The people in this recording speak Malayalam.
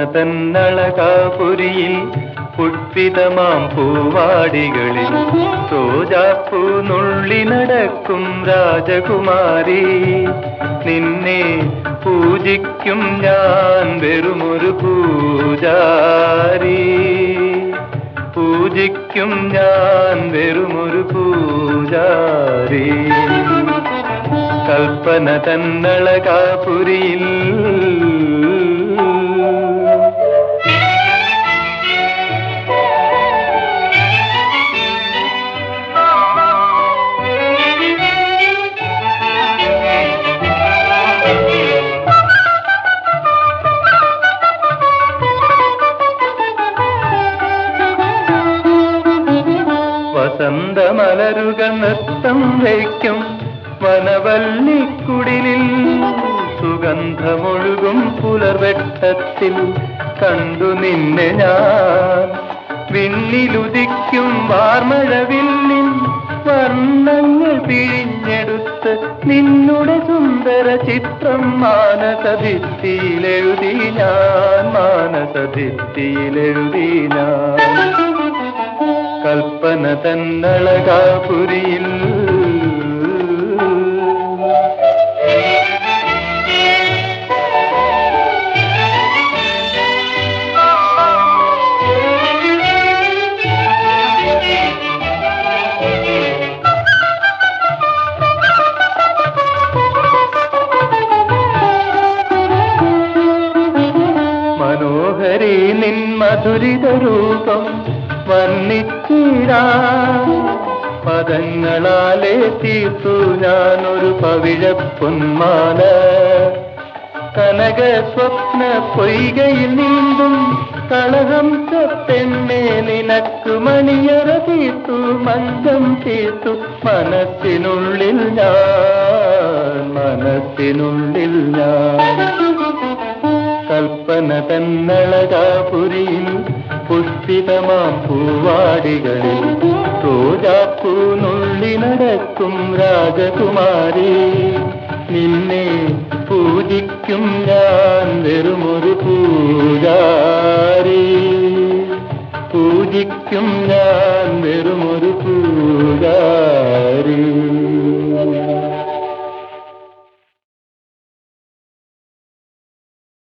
തന്നളകാപുരിയിൽ പുഷ്പിതമാം പൂവാടികളിൽ റോജാപ്പൂ നുള്ളി നടക്കും രാജകുമാരി. നിന്നെ പൂജിക്കും ഞാൻ വെറുമൊരു പൂജാരി. പൂജിക്കും ഞാൻ വെറുമൊരു പൂജാരി. കൽപ്പന തന്നളകാപുരിയിൽ വസന്തമലരുകൾ നൃത്തം വയ്ക്കും വനവല്ലിക്കുടിലിൽ. സുഗന്ധമൊഴുകും പുലർവെട്ടത്തിൽ കണ്ടു നിന്നെ ഞാൻ. വിണ്ണിലുദിക്കും വാർമഴവില്ലിൻ വർണ്ണങ്ങൾ പിഴിഞ്ഞെടുത്ത് നിന്നുടെ സുന്ദര ചിത്രം മാനസഭിത്തിയിലെഴുതി ഞാൻ. മാനസഭിത്തിയിലെഴുതി ഞാൻ. കൽപ്പന തന്നളകാപുരിയിൽ മനോഹരി നിൻ മധുരിത രൂപം വർണ്ണിച്ചിടാ. പദങ്ങളാലെ തീർത്തു ഞാനൊരു പവിഴപ്പൊന്മാല. കനക സ്വപ്ന പൊയ്കയിൽ നീന്തും കളഹംസ പെണ്ണെ നിനക്ക് മണിയറ തീർത്തു മഞ്ചം തീർത്തു മനസ്സിനുള്ളിൽ ഞാൻ. മനസ്സിനുള്ളിൽ ഞാൻ. കൽപ്പന തന്നളകാപുരിയിൽ പുഷ്പിതമാം പൂവാടികളിൽ റോജാപ്പൂ നുള്ളി നടക്കും രാജകുമാരി. നിന്നെ പൂജിക്കും ഞാൻ വെറുമൊരു പൂജാരി. പൂജിക്കും ഞാൻ വെറുമൊരു പൂജാരി.